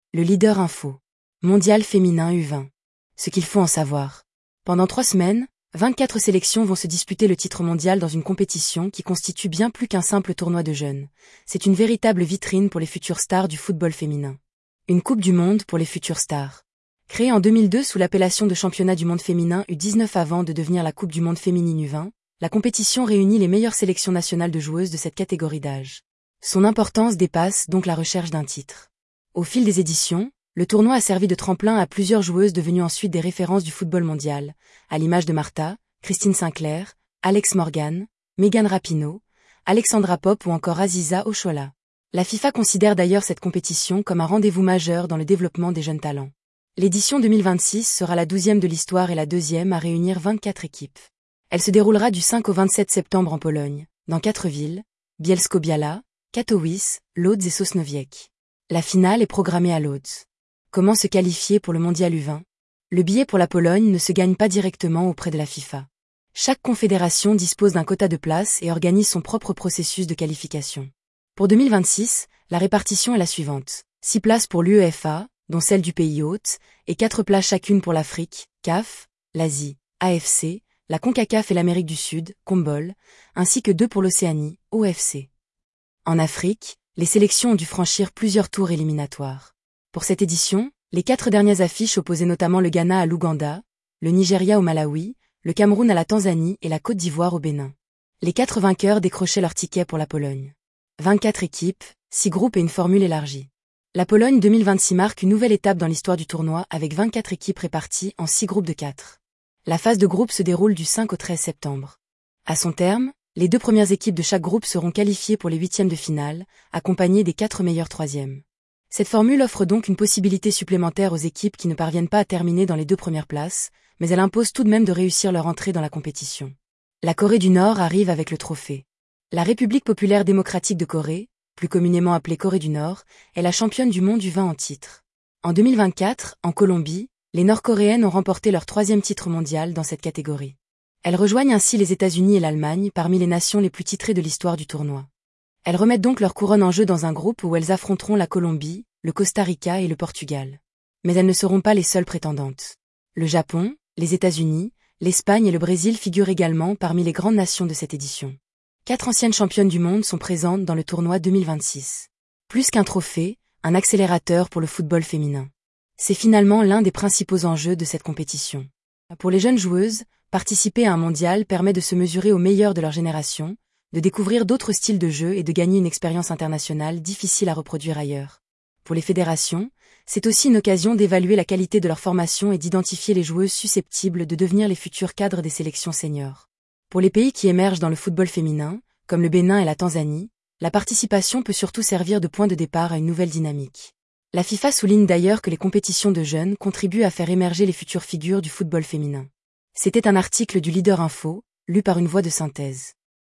Le leader info. Mondial féminin U20. Ce qu'il faut en savoir. Pendant 3 semaines, 24 sélections vont se disputer le titre mondial dans une compétition qui constitue bien plus qu'un simple tournoi de jeunes. C'est une véritable vitrine pour les futures stars du football féminin. Une Coupe du Monde pour les futures stars. Créée en 2002 sous l'appellation de Championnat du monde féminin U19 avant de devenir la Coupe du Monde féminine U20, la compétition réunit les meilleures sélections nationales de joueuses de cette catégorie d'âge. Son importance dépasse donc la recherche d'un titre. Au fil des éditions, le tournoi a servi de tremplin à plusieurs joueuses devenues ensuite des références du football mondial, à l'image de Martha, Christine Sinclair, Alex Morgan, Megan Rapinoe, Alexandra Pope ou encore Aziza Oshoala. La FIFA considère d'ailleurs cette compétition comme un rendez-vous majeur dans le développement des jeunes talents. L'édition 2026 sera la 12e de l'histoire et la 2e à réunir 24 équipes. Elle se déroulera du 5 au 27 septembre en Pologne, dans 4 villes, Bielsko-Biała, Katowice, Łódź et Sosnowiec. La finale est programmée à Łódź. Comment se qualifier pour le mondial U20 ? Le billet pour la Pologne ne se gagne pas directement auprès de la FIFA. Chaque confédération dispose d'un quota de places et organise son propre processus de qualification. Pour 2026, la répartition est la suivante. 6 places pour l'UEFA, dont celle du pays hôte, et 4 places chacune pour l'Afrique, CAF, l'Asie, AFC, la CONCACAF et l'Amérique du Sud, CONMEBOL, ainsi que 2 pour l'Océanie, OFC. En Afrique, les sélections ont dû franchir plusieurs tours éliminatoires. Pour cette édition, les 4 dernières affiches opposaient notamment le Ghana à l'Ouganda, le Nigeria au Malawi, le Cameroun à la Tanzanie et la Côte d'Ivoire au Bénin. Les 4 vainqueurs décrochaient leur ticket pour la Pologne. 24 équipes, 6 groupes et une formule élargie. La Pologne 2026 marque une nouvelle étape dans l'histoire du tournoi avec 24 équipes réparties en 6 groupes de 4. La phase de groupe se déroule du 5 au 13 septembre. À son terme, les 2 premières équipes de chaque groupe seront qualifiées pour les 8e de finale, accompagnées des 4 meilleurs 3e. Cette formule offre donc une possibilité supplémentaire aux équipes qui ne parviennent pas à terminer dans les 2 premières places, mais elle impose tout de même de réussir leur entrée dans la compétition. La Corée du Nord arrive avec le trophée. La République populaire démocratique de Corée, plus communément appelée Corée du Nord, est la championne du monde U20 en titre. En 2024, en Colombie, les Nord-Coréennes ont remporté leur 3e titre mondial dans cette catégorie. Elles rejoignent ainsi les États-Unis et l'Allemagne parmi les nations les plus titrées de l'histoire du tournoi. Elles remettent donc leur couronne en jeu dans un groupe où elles affronteront la Colombie, le Costa Rica et le Portugal. Mais elles ne seront pas les seules prétendantes. Le Japon, les États-Unis, l'Espagne et le Brésil figurent également parmi les grandes nations de cette édition. 4 anciennes championnes du monde sont présentes dans le tournoi 2026. Plus qu'un trophée, un accélérateur pour le football féminin. C'est finalement l'un des principaux enjeux de cette compétition. Pour les jeunes joueuses, participer à un mondial permet de se mesurer aux meilleurs de leur génération, de découvrir d'autres styles de jeu et de gagner une expérience internationale difficile à reproduire ailleurs. Pour les fédérations, c'est aussi une occasion d'évaluer la qualité de leur formation et d'identifier les joueuses susceptibles de devenir les futurs cadres des sélections seniors. Pour les pays qui émergent dans le football féminin, comme le Bénin et la Tanzanie, la participation peut surtout servir de point de départ à une nouvelle dynamique. La FIFA souligne d'ailleurs que les compétitions de jeunes contribuent à faire émerger les futures figures du football féminin. C'était un article du Leader Info, lu par Une Voix de Synthèse.